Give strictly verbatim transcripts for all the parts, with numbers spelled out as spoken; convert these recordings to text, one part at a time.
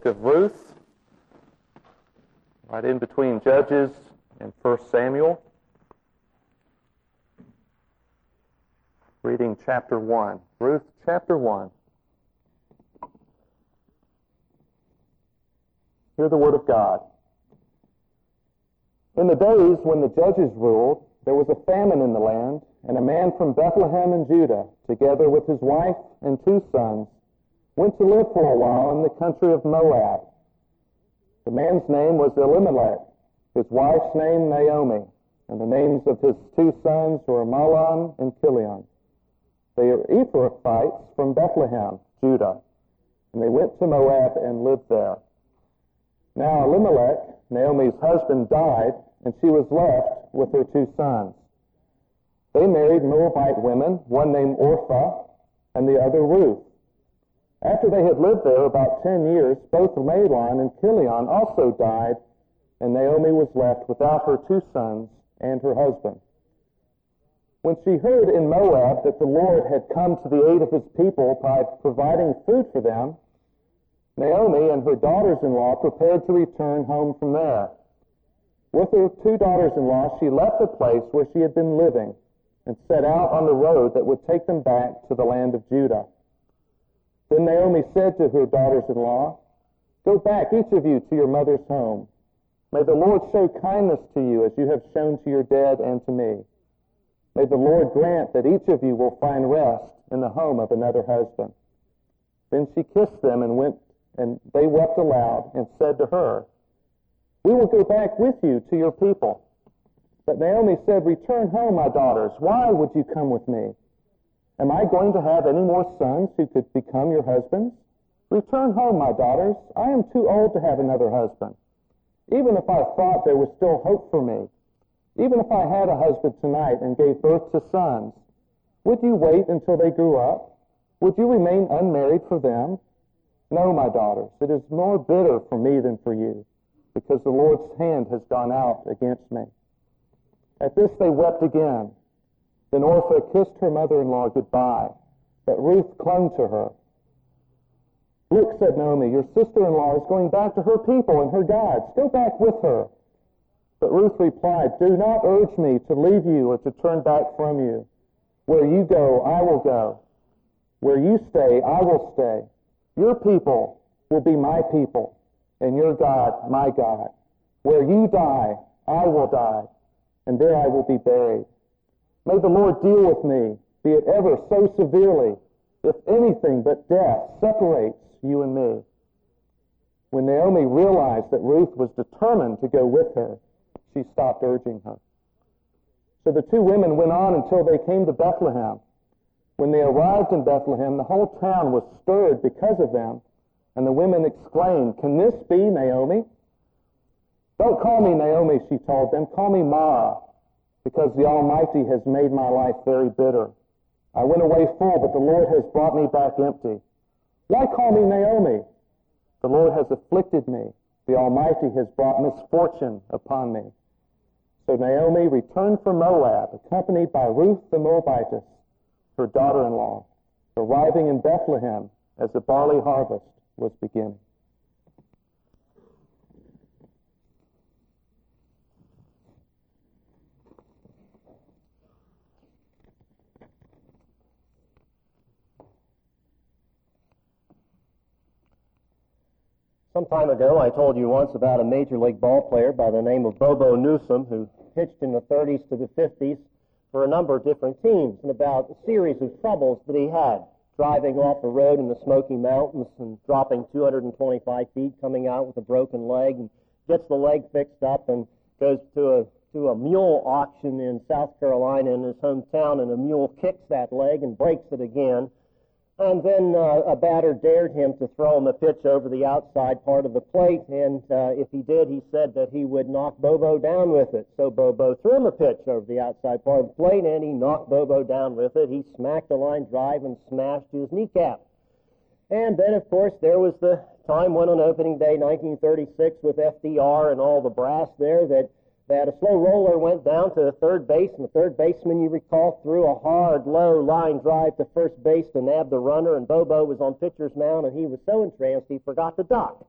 of Ruth, right in between Judges and First Samuel. Reading chapter one. Ruth chapter one. Hear the word of God. In the days when the judges ruled, there was a famine in the land, and a man from Bethlehem in Judah, together with his wife and two sons, went to live for a while in the country of Moab. The man's name was Elimelech, his wife's name Naomi, and the names of his two sons were Mahlon and Chilion. They are Ephrathites from Bethlehem, Judah, and they went to Moab and lived there. Now Elimelech, Naomi's husband, died, and she was left with her two sons. They married Moabite women, one named Orpah and the other Ruth. After they had lived there about ten years, both Mahlon and Chilion also died, and Naomi was left without her two sons and her husband. When she heard in Moab that the Lord had come to the aid of his people by providing food for them, Naomi and her daughters-in-law prepared to return home from there. With her two daughters-in-law, she left the place where she had been living and set out on the road that would take them back to the land of Judah. Then Naomi said to her daughters-in-law, "Go back, each of you, to your mother's home. May the Lord show kindness to you as you have shown to your dead and to me. May the Lord grant that each of you will find rest in the home of another husband." Then she kissed them and went, and they wept aloud and said to her, "We will go back with you to your people." But Naomi said, "Return home, my daughters. Why would you come with me? Am I going to have any more sons who could become your husbands? Return home, my daughters. I am too old to have another husband. Even if I thought there was still hope for me, even if I had a husband tonight and gave birth to sons, would you wait until they grew up? Would you remain unmarried for them? No, my daughters, it is more bitter for me than for you, because the Lord's hand has gone out against me." At this they wept again. Then Orpah kissed her mother-in-law goodbye, but Ruth clung to her. "Look," said Naomi, "your sister-in-law is going back to her people and her gods. Go back with her." But Ruth replied, "Do not urge me to leave you or to turn back from you. Where you go, I will go. Where you stay, I will stay. Your people will be my people, and your God, my God. Where you die, I will die, and there I will be buried. May the Lord deal with me, be it ever so severely, if anything but death separates you and me." When Naomi realized that Ruth was determined to go with her, she stopped urging her. So the two women went on until they came to Bethlehem. When they arrived in Bethlehem, the whole town was stirred because of them, and the women exclaimed, "Can this be Naomi?" "Don't call me Naomi," she told them. "Call me Mara, because the Almighty has made my life very bitter. I went away full, but the Lord has brought me back empty. Why call me Naomi? The Lord has afflicted me. The Almighty has brought misfortune upon me." So Naomi returned from Moab, accompanied by Ruth the Moabitess, her daughter-in-law, arriving in Bethlehem as the barley harvest was beginning. Some time ago, I told you once about a Major League ball player by the name of Bobo Newsom, who pitched in the thirties to the fifties for a number of different teams, and about a series of troubles that he had, driving off the road in the Smoky Mountains and dropping two hundred twenty-five feet, coming out with a broken leg, and gets the leg fixed up and goes to a to a mule auction in South Carolina in his hometown, and a mule kicks that leg and breaks it again. And then uh, a batter dared him to throw him a pitch over the outside part of the plate, and uh, if he did, he said that he would knock Bobo down with it. So Bobo threw him a pitch over the outside part of the plate, and he knocked Bobo down with it. He smacked the line drive and smashed his kneecap. And then, of course, there was the time when on opening day nineteen thirty-six with F D R and all the brass there that that a slow roller went down to third base, and the third baseman, you recall, threw a hard, low line drive to first base to nab the runner, and Bobo was on pitcher's mound, and he was so entranced he forgot to duck.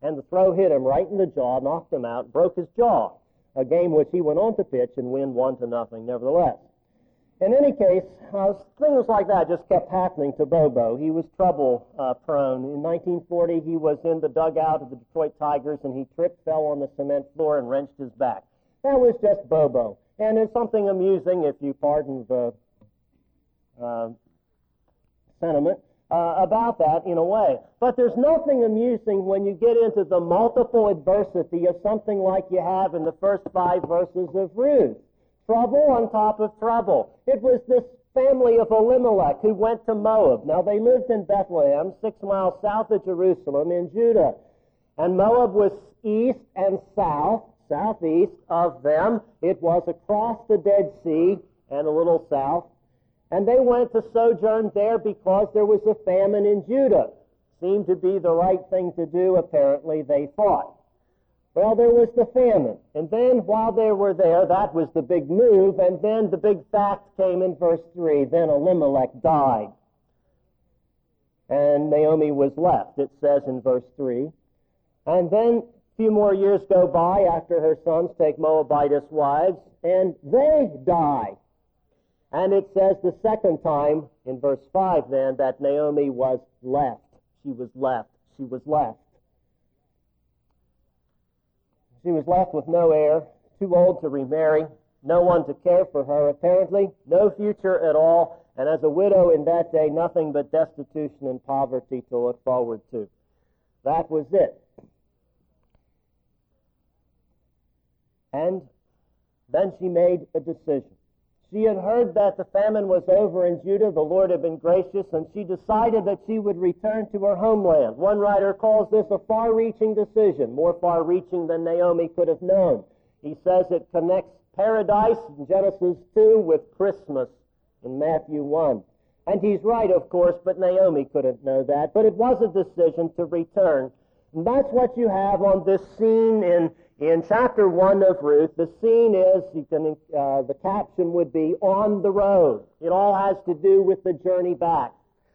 and the throw hit him right in the jaw, knocked him out, broke his jaw, a game which he went on to pitch and win one to nothing nevertheless. In any case, uh, things like that just kept happening to Bobo. He was trouble uh, prone. In nineteen forty, he was in the dugout of the Detroit Tigers, and he tripped, fell on the cement floor, and wrenched his back. That was just Bobo. And there's something amusing, if you pardon the uh, sentiment, uh, about that in a way. But there's nothing amusing when you get into the multiple adversity of something like you have in the first five verses of Ruth. Trouble on top of trouble. It was this family of Elimelech who went to Moab. Now, they lived in Bethlehem, six miles south of Jerusalem in Judah. And Moab was east and south, southeast of them. It was across the Dead Sea and a little south. And they went to sojourn there because there was a famine in Judah. Seemed to be the right thing to do, apparently, they thought. Well, there was the famine. And then while they were there, that was the big move. And then the big fact came in verse three. Then Elimelech died. And Naomi was left, it says in verse three. And then a few more years go by after her sons take Moabitess wives, and they die. And it says the second time in verse five then that Naomi was left. She was left. She was left. She was left with no heir, too old to remarry, no one to care for her, apparently, no future at all, and as a widow in that day, nothing but destitution and poverty to look forward to. That was it. And then she made a decision. She had heard that the famine was over in Judah. The Lord had been gracious, and she decided that she would return to her homeland. One writer calls this a far-reaching decision, more far-reaching than Naomi could have known. He says it connects paradise in Genesis two with Christmas in Matthew one. And he's right, of course, but Naomi couldn't know that. But it was a decision to return. And that's what you have on this scene in In chapter one of Ruth. The scene is, you can, uh, the caption would be, on the road. It all has to do with the journey back.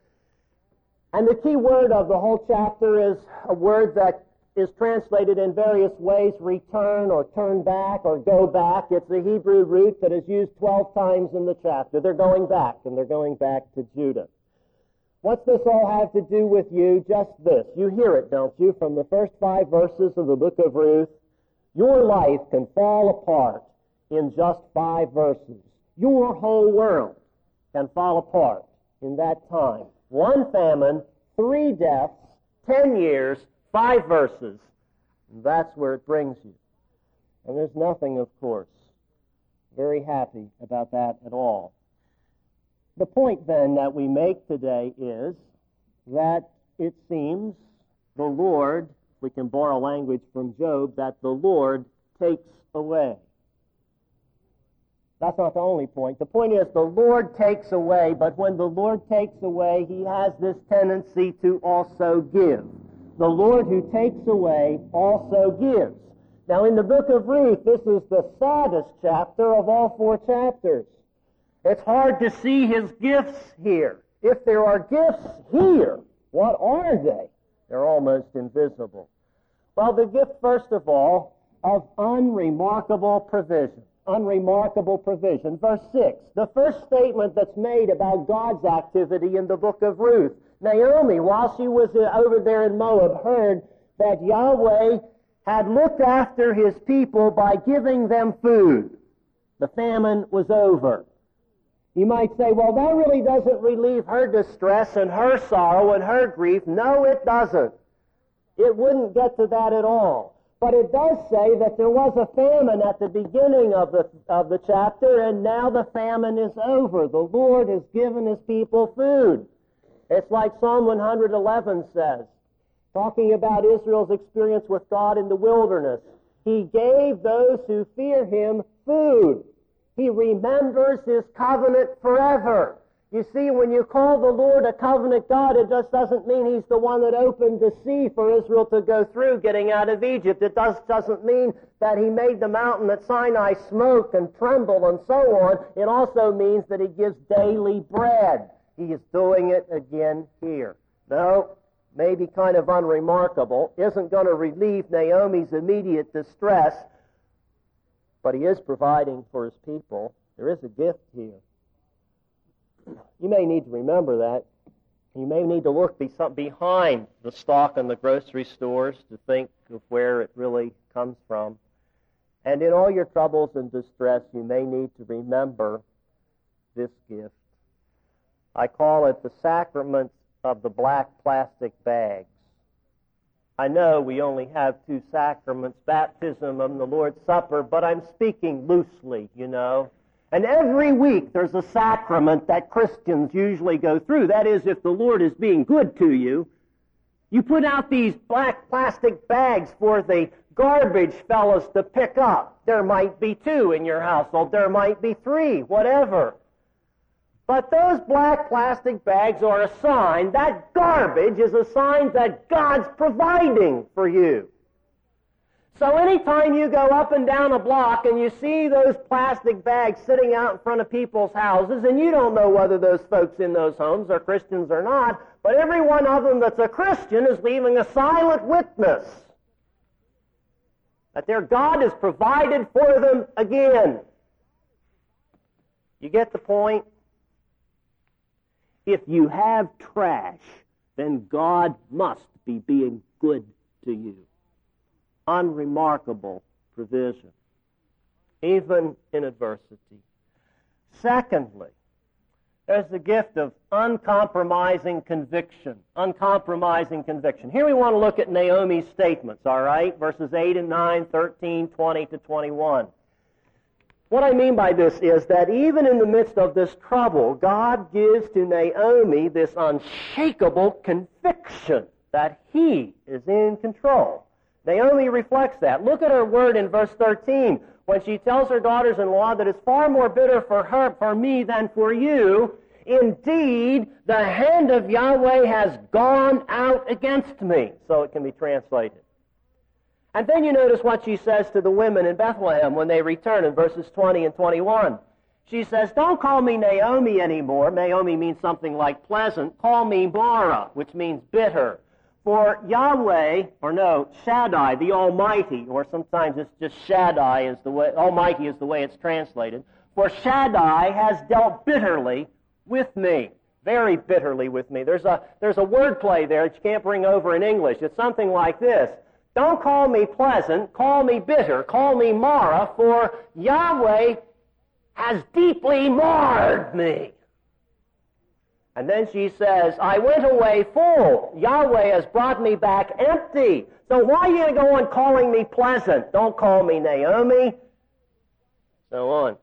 And the key word of the whole chapter is a word that is translated in various ways, return or turn back or go back. It's the Hebrew root that is used twelve times in the chapter. They're going back, and they're going back to Judah. What's this all have to do with you? Just this. You hear it, don't you, from the first five verses of the book of Ruth. Your life can fall apart in just five verses. Your whole world can fall apart in that time. One famine, three deaths, ten years, five verses. And that's where it brings you. And there's nothing, of course, very happy about that at all. The point, then, that we make today is that it seems the Lord, we can borrow language from Job, that the Lord takes away. That's not the only point. The point is the Lord takes away, but when the Lord takes away, he has this tendency to also give. The Lord who takes away also gives. Now, in the book of Ruth, this is the saddest chapter of all four chapters. It's hard to see his gifts here. If there are gifts here, what are they? They're almost invisible. Well, the gift, first of all, of unremarkable provision. Unremarkable provision. Verse six, the first statement that's made about God's activity in the book of Ruth. Naomi, while she was over there in Moab, heard that Yahweh had looked after his people by giving them food. The famine was over. You might say, well, that really doesn't relieve her distress and her sorrow and her grief. No, it doesn't. It wouldn't get to that at all. But it does say that there was a famine at the beginning of the, of the chapter, and now the famine is over. The Lord has given his people food. It's like Psalm one eleven says, talking about Israel's experience with God in the wilderness. He gave those who fear him food. He remembers his covenant forever. You see, when you call the Lord a covenant God, it just doesn't mean he's the one that opened the sea for Israel to go through getting out of Egypt. It does, doesn't mean that he made the mountain at Sinai smoke and tremble and so on. It also means that he gives daily bread. He is doing it again here. No, maybe kind of unremarkable, isn't going to relieve Naomi's immediate distress, but he is providing for his people. There is a gift here. You may need to remember that. You may need to look behind the stock in the grocery stores to think of where it really comes from. And in all your troubles and distress, you may need to remember this gift. I call it the sacrament of the black plastic bags. I know we only have two sacraments, baptism and the Lord's Supper, but I'm speaking loosely, you know. And every week there's a sacrament that Christians usually go through. That is, if the Lord is being good to you, you put out these black plastic bags for the garbage fellows to pick up. There might be two in your household. There might be three, whatever. But those black plastic bags are a sign, that garbage is a sign that God's providing for you. So anytime you go up and down a block and you see those plastic bags sitting out in front of people's houses, and you don't know whether those folks in those homes are Christians or not, but every one of them that's a Christian is leaving a silent witness that their God has provided for them again. You get the point? If you have trash, then God must be being good to you. Unremarkable provision, even in adversity. Secondly, there's the gift of uncompromising conviction. Uncompromising conviction. Here we want to look at Naomi's statements, all right? Verses eight and nine, thirteen, twenty to twenty-one. What I mean by this is that even in the midst of this trouble, God gives to Naomi this unshakable conviction that He is in control. Naomi reflects that. Look at her word in verse thirteen when she tells her daughters-in-law that it's far more bitter for her, for me than for you. Indeed, the hand of Yahweh has gone out against me. So it can be translated. And then you notice what she says to the women in Bethlehem when they return in verses twenty and twenty-one. She says, don't call me Naomi anymore. Naomi means something like pleasant. Call me Mara, which means bitter. For Yahweh, or no, Shaddai, the Almighty, or sometimes it's just Shaddai, is the way, Almighty is the way it's translated. For Shaddai has dealt bitterly with me, very bitterly with me. There's a, there's a word play there that you can't bring over in English. It's something like this. Don't call me pleasant, call me bitter, call me Mara, for Yahweh has deeply marred me. And then she says, I went away full. Yahweh has brought me back empty. So why are you going to go on calling me pleasant? Don't call me Naomi. So on.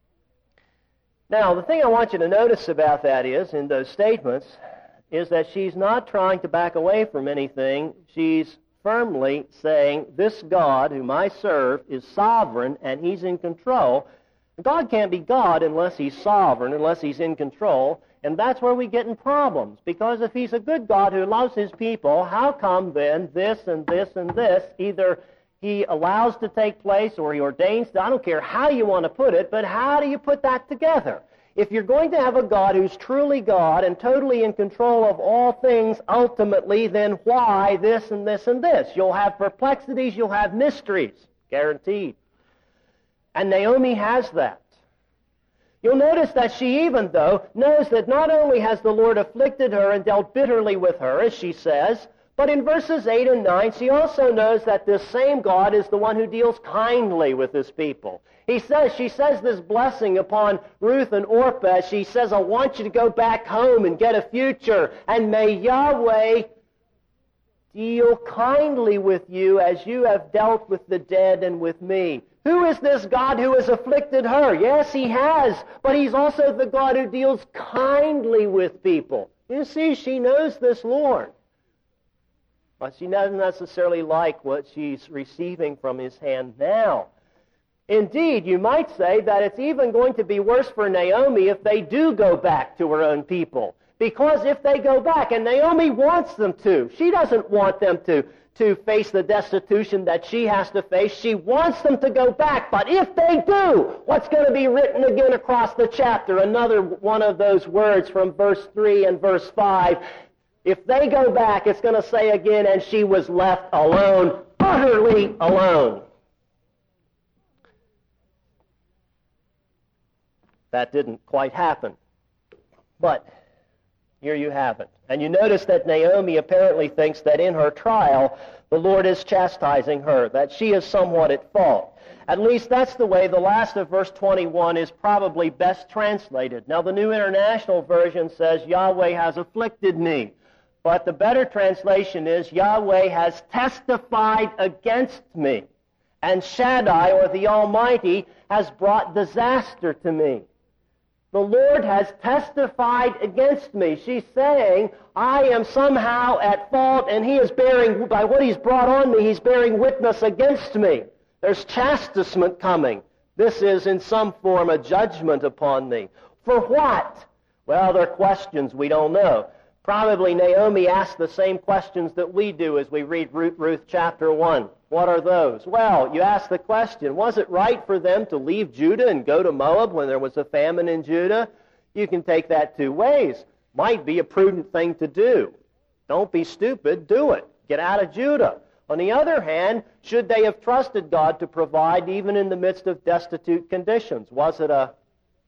Now, the thing I want you to notice about that is, in those statements, is that she's not trying to back away from anything. She's firmly saying, this God whom I serve is sovereign and He's in control. God can't be God unless He's sovereign, unless He's in control. And that's where we get in problems. Because if He's a good God who loves His people, how come then this and this and this either He allows to take place or He ordains to? I don't care how you want to put it, but how do you put that together? If you're going to have a God who's truly God and totally in control of all things ultimately, then why this and this and this? You'll have perplexities, you'll have mysteries, guaranteed. And Naomi has that. You'll notice that she even, though, knows that not only has the Lord afflicted her and dealt bitterly with her, as she says, but in verses eight and nine, she also knows that this same God is the one who deals kindly with His people. He says, she says this blessing upon Ruth and Orpah. She says, I want you to go back home and get a future, and may Yahweh deal kindly with you as you have dealt with the dead and with me. Who is this God who has afflicted her? Yes, He has, but He's also the God who deals kindly with people. You see, she knows this Lord. But she doesn't necessarily like what she's receiving from His hand now. Indeed, you might say that it's even going to be worse for Naomi if they do go back to her own people. Because if they go back, and Naomi wants them to, she doesn't want them to, to face the destitution that she has to face. She wants them to go back. But if they do, what's going to be written again across the chapter? Another one of those words from verse three and verse five. If they go back, it's going to say again, and she was left alone, utterly alone. That didn't quite happen. But here you have it. And you notice that Naomi apparently thinks that in her trial, the Lord is chastising her, that she is somewhat at fault. At least that's the way the last of verse twenty-one is probably best translated. Now, the New International Version says, Yahweh has afflicted me. But the better translation is, Yahweh has testified against me. And Shaddai, or the Almighty, has brought disaster to me. The Lord has testified against me. She's saying, I am somehow at fault, and He is bearing, by what He's brought on me, He's bearing witness against me. There's chastisement coming. This is in some form a judgment upon me. For what? Well, there are questions we don't know. Probably Naomi asked the same questions that we do as we read Ruth, Ruth chapter one. What are those? Well, you ask the question, was it right for them to leave Judah and go to Moab when there was a famine in Judah? You can take that two ways. Might be a prudent thing to do. Don't be stupid, do it. Get out of Judah. On the other hand, should they have trusted God to provide even in the midst of destitute conditions? Was it a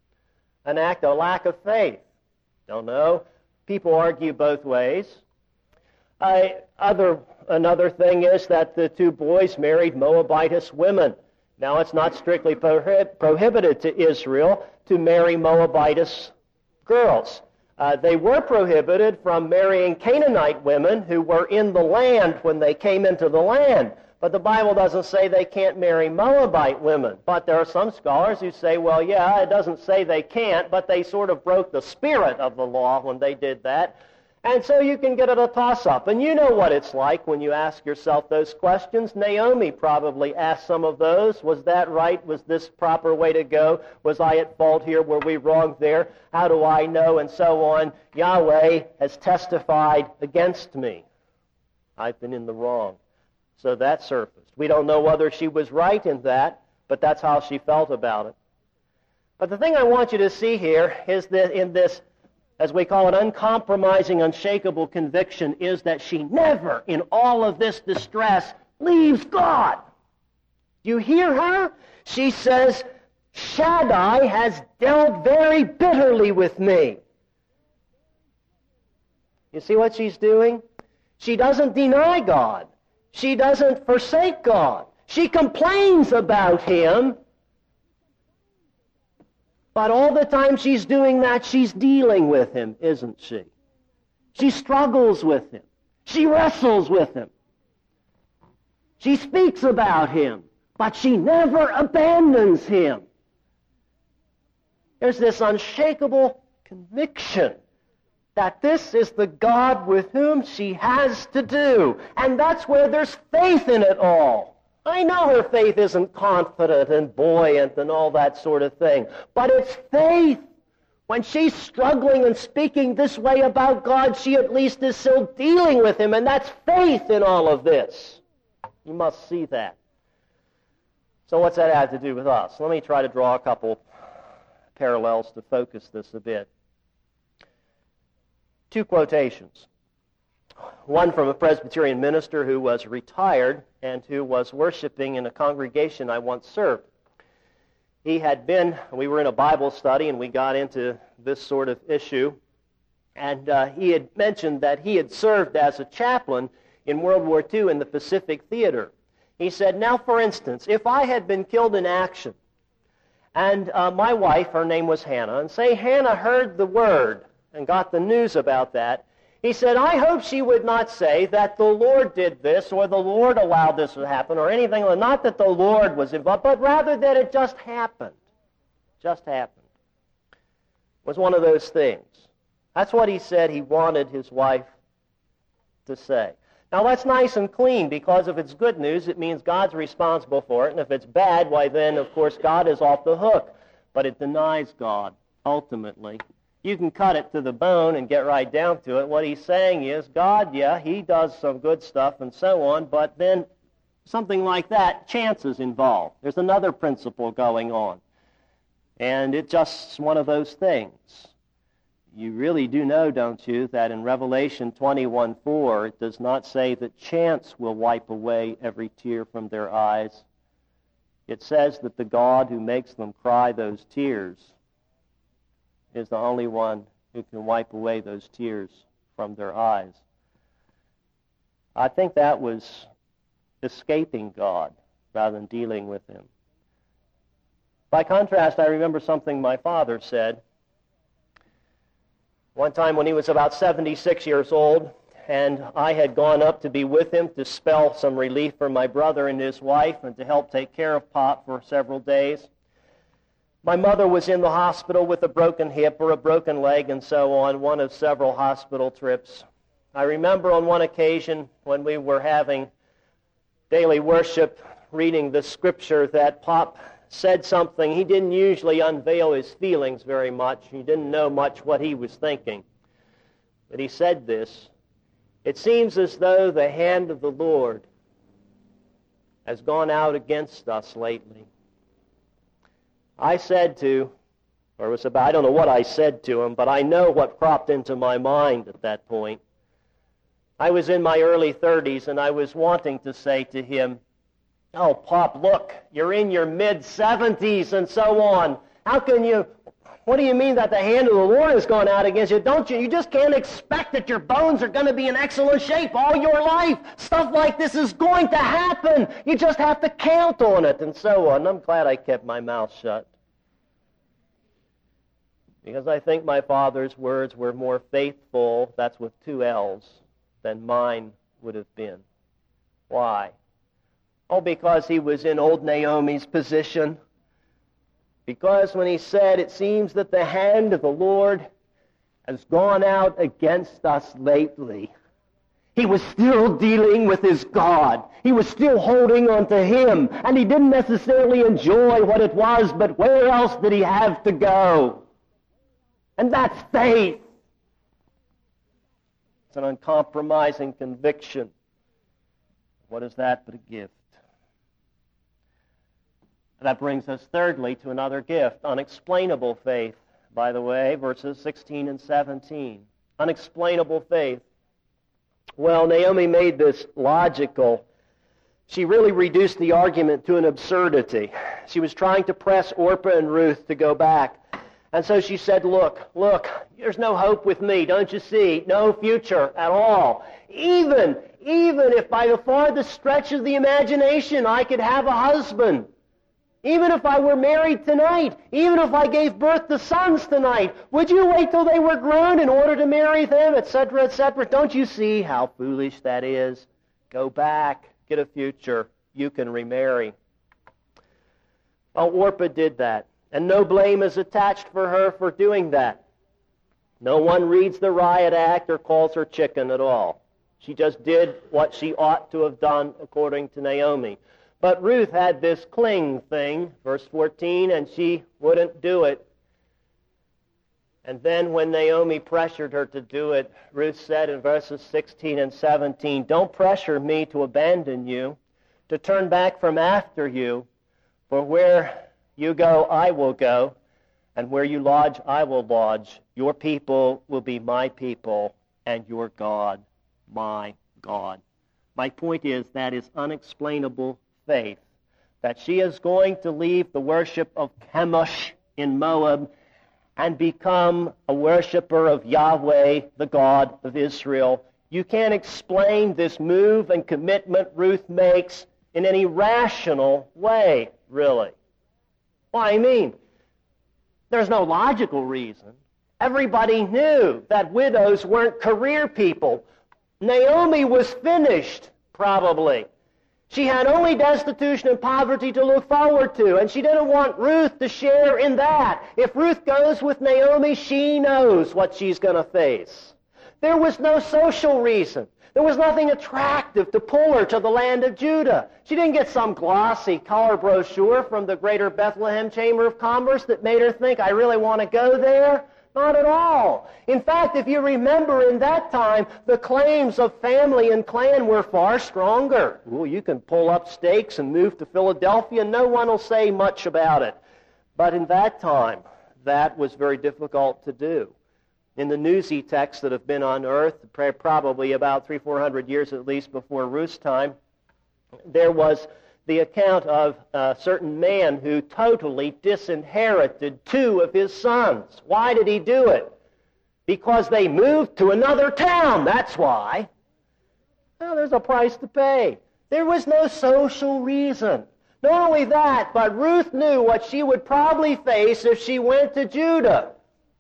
an act of lack of faith? Don't know. People argue both ways. Uh, other, another thing is that the two boys married Moabitess women. Now, it's not strictly prohib- prohibited to Israel to marry Moabitess girls. Uh, they were prohibited from marrying Canaanite women who were in the land when they came into the land. But the Bible doesn't say they can't marry Moabite women. But there are some scholars who say, well, yeah, it doesn't say they can't, but they sort of broke the spirit of the law when they did that. And so you can get it a toss-up. And you know what it's like when you ask yourself those questions. Naomi probably asked some of those. Was that right? Was this proper way to go? Was I at fault here? Were we wrong there? How do I know? And so on. Yahweh has testified against me. I've been in the wrong. So that surfaced. We don't know whether she was right in that, but that's how she felt about it. But the thing I want you to see here is that in this, as we call it, uncompromising, unshakable conviction, is that she never, in all of this distress, leaves God. You hear her? She says, Shaddai has dealt very bitterly with me. You see what she's doing? She doesn't deny God. She doesn't forsake God. She complains about Him. But all the time she's doing that, she's dealing with Him, isn't she? She struggles with Him. She wrestles with Him. She speaks about Him, but she never abandons Him. There's this unshakable conviction that this is the God with whom she has to do. And that's where there's faith in it all. I know her faith isn't confident and buoyant and all that sort of thing, but it's faith. When she's struggling and speaking this way about God, she at least is still dealing with Him, and that's faith in all of this. You must see that. So what's that have to do with us? Let me try to draw a couple parallels to focus this a bit. Two quotations. One from a Presbyterian minister who was retired and who was worshiping in a congregation I once served. He had been, we were in a Bible study and we got into this sort of issue, and uh, he had mentioned that he had served as a chaplain in World War Two in the Pacific Theater. He said, now for instance, if I had been killed in action, and uh, my wife, her name was Hannah, and say Hannah heard the word and got the news about that, he said, I hope she would not say that the Lord did this or the Lord allowed this to happen or anything, not that the Lord was involved, but rather that it just happened. Just happened. It was one of those things. That's what he said he wanted his wife to say. Now that's nice and clean, because if it's good news, it means God's responsible for it, and if it's bad, why then, of course, God is off the hook. But it denies God, ultimately. You can cut it to the bone and get right down to it. What he's saying is, God, yeah, He does some good stuff and so on, but then something like that, chance is involved. There's another principle going on. And it's just one of those things. You really do know, don't you, that in Revelation twenty-one four, it does not say that chance will wipe away every tear from their eyes. It says that the God who makes them cry those tears is the only one who can wipe away those tears from their eyes. I think that was escaping God rather than dealing with him. By contrast, I remember something my father said. One time when he was about seventy-six years old, and I had gone up to be with him to spell some relief for my brother and his wife and to help take care of Pop for several days. My mother was in the hospital with a broken hip or a broken leg and so on, one of several hospital trips. I remember on one occasion when we were having daily worship, reading the scripture, that Pop said something. He didn't usually unveil his feelings very much. He didn't know much what he was thinking. But he said this: "It seems as though the hand of the Lord has gone out against us lately." I said to, or it was about, I don't know what I said to him, but I know what cropped into my mind at that point. I was in my early thirties, and I was wanting to say to him, "Oh, Pop, look, you're in your mid-seventies and so on. How can you, what do you mean that the hand of the Lord has gone out against you? Don't you, you just can't expect that your bones are going to be in excellent shape all your life. Stuff like this is going to happen. You just have to count on it," and so on. I'm glad I kept my mouth shut, because I think my father's words were more faithful, that's with two L's, than mine would have been. Why? Oh, because he was in old Naomi's position. Because when he said, "It seems that the hand of the Lord has gone out against us lately," he was still dealing with his God. He was still holding on to him, and he didn't necessarily enjoy what it was, but where else did he have to go? And that's faith. It's an uncompromising conviction. What is that but a gift? That brings us thirdly to another gift, unexplainable faith, by the way, verses sixteen and seventeen. Unexplainable faith. Well, Naomi made this logical. She really reduced the argument to an absurdity. She was trying to press Orpah and Ruth to go back. And so she said, look, look, there's no hope with me, don't you see? No future at all. Even, even if by the farthest stretch of the imagination I could have a husband, even if I were married tonight, even if I gave birth to sons tonight, would you wait till they were grown in order to marry them, et cetera, et cetera? Don't you see how foolish that is? Go back, get a future. You can remarry. Well, Orpah did that, and no blame is attached for her for doing that. No one reads the riot act or calls her chicken at all. She just did what she ought to have done according to Naomi. But Ruth had this cling thing, verse fourteen, and she wouldn't do it. And then when Naomi pressured her to do it, Ruth said in verses sixteen and seventeen, "Don't pressure me to abandon you, to turn back from after you, for where you go, I will go, and where you lodge, I will lodge. Your people will be my people, and your God, my God." My point is that is unexplainable faith, that she is going to leave the worship of Chemosh in Moab and become a worshiper of Yahweh, the God of Israel. You can't explain this move and commitment Ruth makes in any rational way, really. Well, I mean, there's no logical reason. Everybody knew that widows weren't career people. Naomi was finished, probably. She had only destitution and poverty to look forward to, and she didn't want Ruth to share in that. If Ruth goes with Naomi, she knows what she's going to face. There was no social reason. There was nothing attractive to pull her to the land of Judah. She didn't get some glossy color brochure from the Greater Bethlehem Chamber of Commerce that made her think, I really want to go there. Not at all. In fact, if you remember in that time, the claims of family and clan were far stronger. Well, you can pull up stakes and move to Philadelphia, and no one will say much about it. But in that time, that was very difficult to do. in the Newsy texts that have been unearthed, probably about three, four hundred years at least before Ruth's time, there was the account of a certain man who totally disinherited two of his sons. Why did he do it? Because they moved to another town, that's why. Well, there's a price to pay. There was no social reason. Not only that, but Ruth knew what she would probably face if she went to Judah.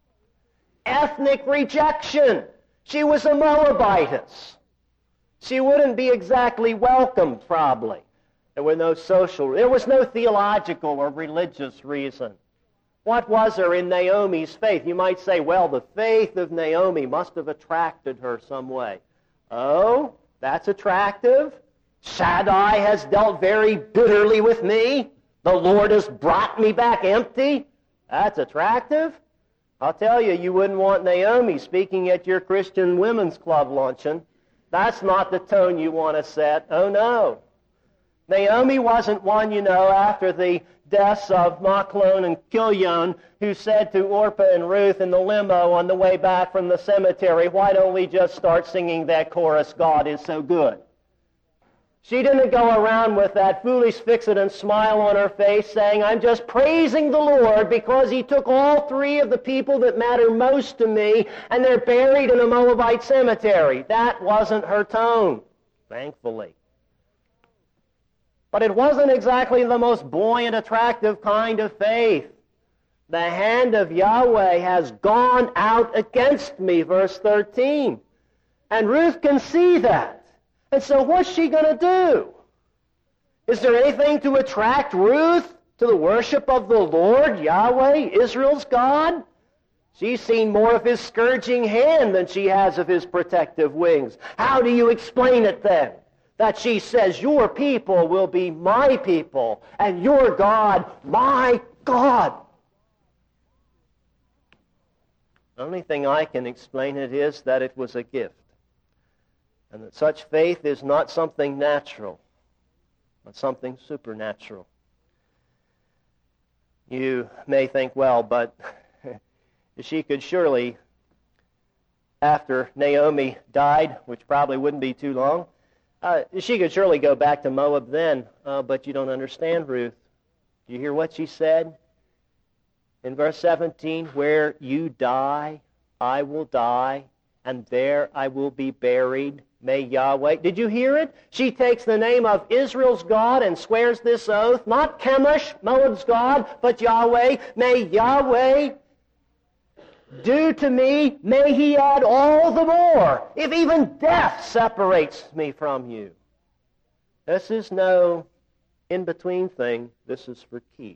Ethnic rejection. She was a Moabitess. She wouldn't be exactly welcomed, probably. There was no social, there was no theological or religious reason. What was there in Naomi's faith? You might say, well, the faith of Naomi must have attracted her some way. Oh, that's attractive? Shaddai has dealt very bitterly with me. The Lord has brought me back empty. That's attractive? I'll tell you, you wouldn't want Naomi speaking at your Christian Women's Club luncheon. That's not the tone you want to set. Oh, no. Naomi wasn't one, you know, after the deaths of Machlon and Chilion, who said to Orpah and Ruth in the limo on the way back from the cemetery, why don't we just start singing that chorus, God is so good? She didn't go around with that foolish fixative smile on her face saying, I'm just praising the Lord because he took all three of the people that matter most to me and they're buried in a Moabite cemetery. That wasn't her tone, thankfully. But it wasn't exactly the most buoyant, attractive kind of faith. The hand of Yahweh has gone out against me, verse thirteen. And Ruth can see that. And so what's she going to do? Is there anything to attract Ruth to the worship of the Lord, Yahweh, Israel's God? She's seen more of his scourging hand than she has of his protective wings. How do you explain it then? That she says, your people will be my people, and your God, my God. The only thing I can explain it is that it was a gift. And that such faith is not something natural, but something supernatural. You may think, well, but she could surely, after Naomi died, which probably wouldn't be too long, uh, she could surely go back to Moab then, uh, but you don't understand, Ruth. Do you hear what she said? In verse seventeen, where you die, I will die, and there I will be buried. May Yahweh. Did you hear it? She takes the name of Israel's God and swears this oath, not Chemosh, Moab's God, but Yahweh. May Yahweh do to me, may he add all the more, if even death separates me from you. This is no in-between thing. This is for keeps.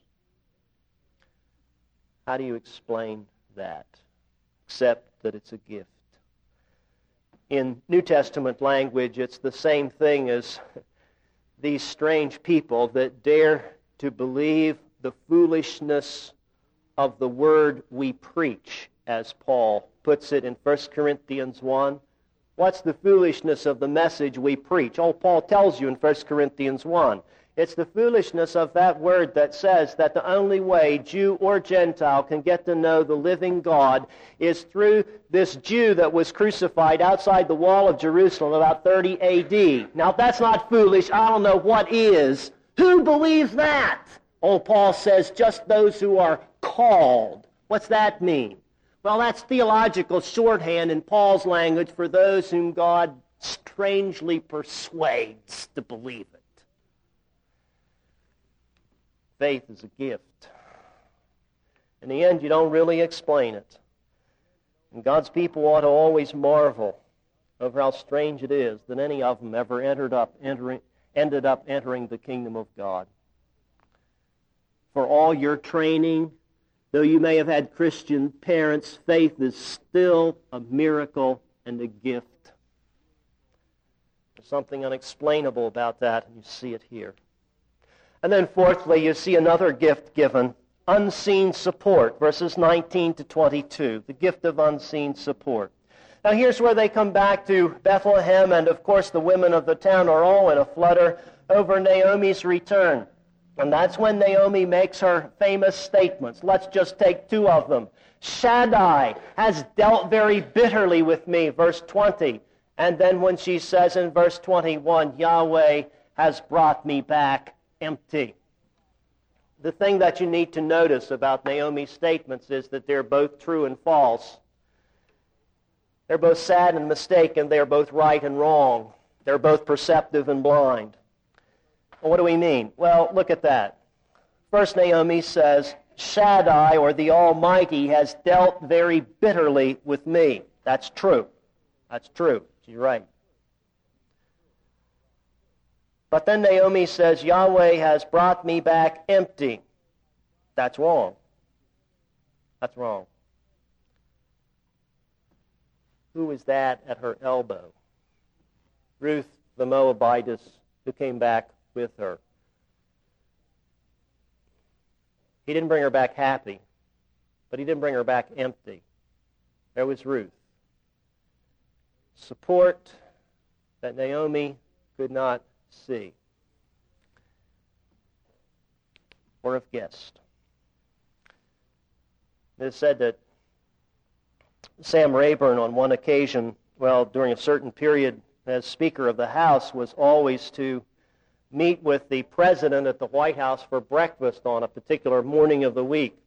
How do you explain that? Except that it's a gift. In New Testament language, it's the same thing as these strange people that dare to believe the foolishness of the word we preach, as Paul puts it in First Corinthians one. What's the foolishness of the message we preach? Oh, Paul tells you in First Corinthians one. It's the foolishness of that word that says that the only way Jew or Gentile can get to know the living God is through this Jew that was crucified outside the wall of Jerusalem about thirty A D. Now, if that's not foolish, I don't know what is. Who believes that? Oh, Paul says just those who are called. What's that mean? Well, that's theological shorthand in Paul's language for those whom God strangely persuades to believe it. Faith is a gift. In the end, you don't really explain it. And God's people ought to always marvel over how strange it is that any of them ever entered up, entering, ended up entering the kingdom of God. For all your training, though you may have had Christian parents, faith is still a miracle and a gift. There's something unexplainable about that, and you see it here. And then fourthly, you see another gift given, unseen support, verses nineteen to twenty-two, the gift of unseen support. Now here's where they come back to Bethlehem, and of course the women of the town are all in a flutter over Naomi's return. And that's when Naomi makes her famous statements. Let's just take two of them. Shaddai has dealt very bitterly with me, verse twenty. And then when she says in verse twenty-one, Yahweh has brought me back empty. The thing that you need to notice about Naomi's statements is that they're both true and false. They're both sad and mistaken. They're both right and wrong. They're both perceptive and blind. Well, what do we mean? Well, look at that. First, Naomi says, Shaddai, or the Almighty, has dealt very bitterly with me. That's true. That's true. She's right. But then Naomi says, Yahweh has brought me back empty. That's wrong. That's wrong. Who is that at her elbow? Ruth the Moabitess, who came back with her. He didn't bring her back happy, but he didn't bring her back empty. There was Ruth. Support that Naomi could not see or have guessed. It is said that Sam Rayburn on one occasion, well, during a certain period as Speaker of the House, was always to meet with the President at the White House for breakfast on a particular morning of the week.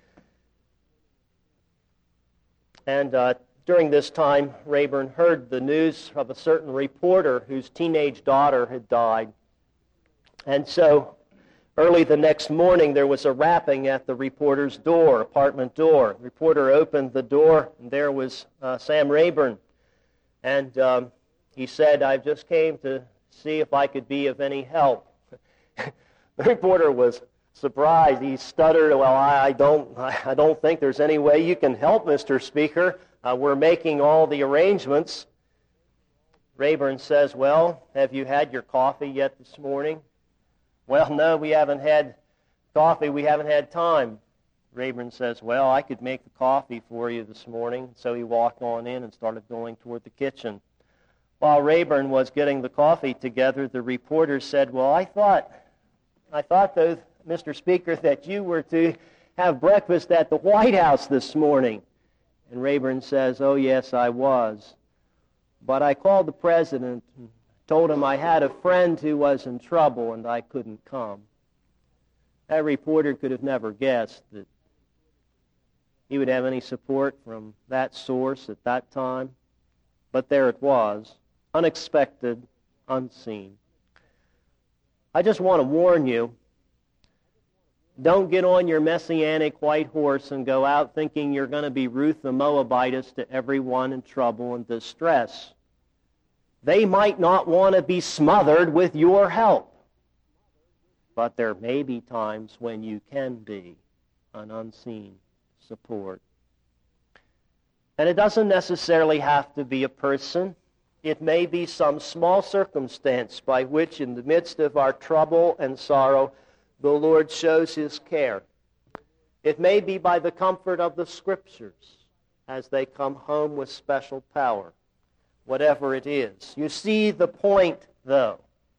And uh, during this time, Rayburn heard the news of a certain reporter whose teenage daughter had died. And so, early the next morning, there was a rapping at the reporter's door, apartment door. The reporter opened the door, and there was uh, Sam Rayburn. And um, he said, "I just came to see if I could be of any help." The reporter was surprised. He stuttered, "Well, I, I don't, I don't think there's any way you can help, Mister Speaker. Uh, we're making all the arrangements." Rayburn says, "Well, have you had your coffee yet this morning?" "Well, no, we haven't had coffee. We haven't had time." Rayburn says, "Well, I could make the coffee for you this morning." So he walked on in and started going toward the kitchen. While Rayburn was getting the coffee together, the reporter said, "Well, I thought, I thought, though, Mister Speaker, that you were to have breakfast at the White House this morning." And Rayburn says, "Oh, yes, I was. But I called the President and told him I had a friend who was in trouble and I couldn't come." That reporter could have never guessed that he would have any support from that source at that time. But there it was, unexpected, unseen. I just want to warn you, don't get on your messianic white horse and go out thinking you're going to be Ruth the Moabitess to everyone in trouble and distress. They might not want to be smothered with your help. But there may be times when you can be an unseen support. And it doesn't necessarily have to be a person. It may be some small circumstance by which, in the midst of our trouble and sorrow, the Lord shows His care. It may be by the comfort of the Scriptures as they come home with special power. Whatever it is. You see the point, though.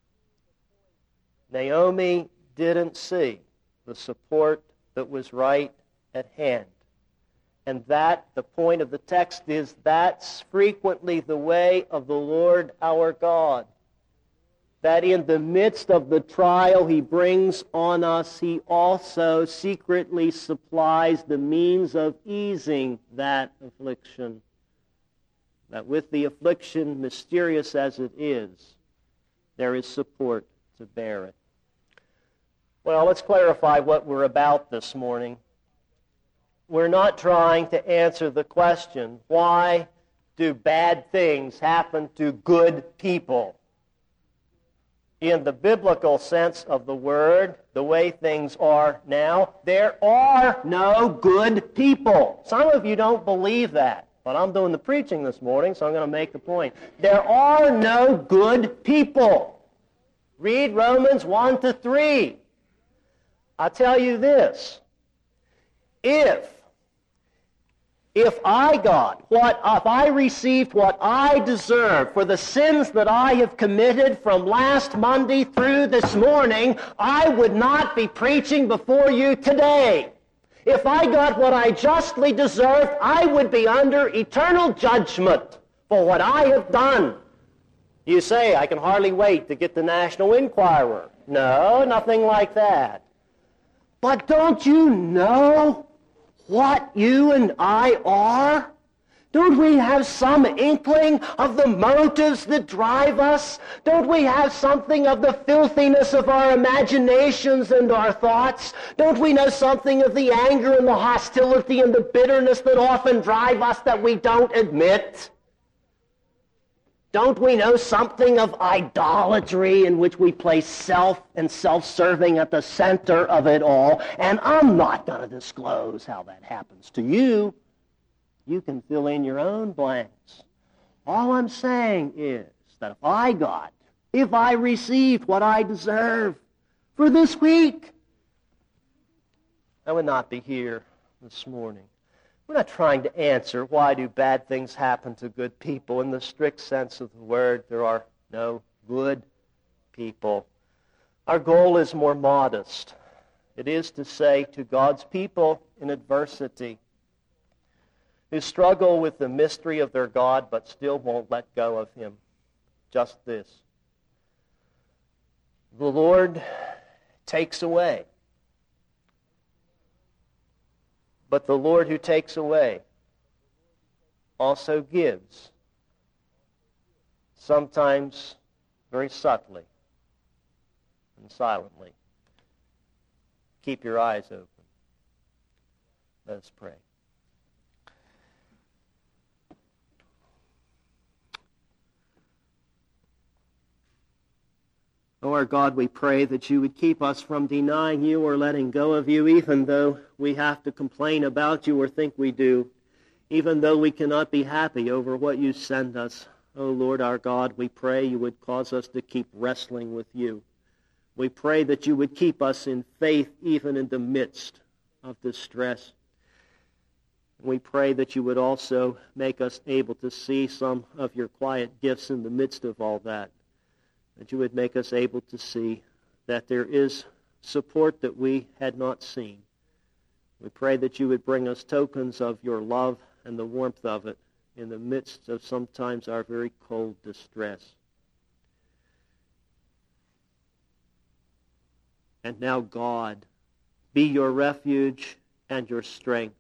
Naomi didn't see the support that was right at hand. And that, the point of the text is, that's frequently the way of the Lord our God. That in the midst of the trial He brings on us, He also secretly supplies the means of easing that affliction. That with the affliction, mysterious as it is, there is support to bear it. Well, let's clarify what we're about this morning. We're not trying to answer the question, why do bad things happen to good people? In the biblical sense of the word, the way things are now, there are no good people. Some of you don't believe that, but I'm doing the preaching this morning, so I'm going to make the point. There are no good people. Read Romans one to three. I'll tell you this. If if I got what, if I received what I deserve for the sins that I have committed from last Monday through this morning, I would not be preaching before you today. If I got what I justly deserved, I would be under eternal judgment for what I have done. You say, I can hardly wait to get the National Enquirer. No, nothing like that. But don't you know what you and I are? Don't we have some inkling of the motives that drive us? Don't we have something of the filthiness of our imaginations and our thoughts? Don't we know something of the anger and the hostility and the bitterness that often drive us that we don't admit? Don't we know something of idolatry in which we place self and self-serving at the center of it all? And I'm not going to disclose how that happens to you. You can fill in your own blanks. All I'm saying is that if I got, if I received what I deserve for this week, I would not be here this morning. We're not trying to answer why do bad things happen to good people. In the strict sense of the word, there are no good people. Our goal is more modest. It is to say to God's people in adversity, who struggle with the mystery of their God but still won't let go of Him, just this: the Lord takes away. But the Lord who takes away also gives, sometimes very subtly and silently. Keep your eyes open. Let us pray. O our God, we pray that you would keep us from denying you or letting go of you, even though we have to complain about you or think we do, even though we cannot be happy over what you send us. O Lord our God, we pray you would cause us to keep wrestling with you. We pray that you would keep us in faith even in the midst of distress. We pray that you would also make us able to see some of your quiet gifts in the midst of all that. That you would make us able to see that there is support that we had not seen. We pray that you would bring us tokens of your love and the warmth of it in the midst of sometimes our very cold distress. And now, God, be your refuge and your strength.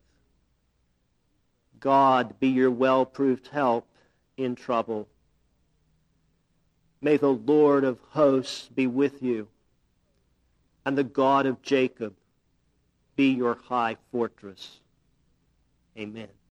God, be your well-proved help in trouble. May the Lord of hosts be with you, and the God of Jacob be your high fortress. Amen.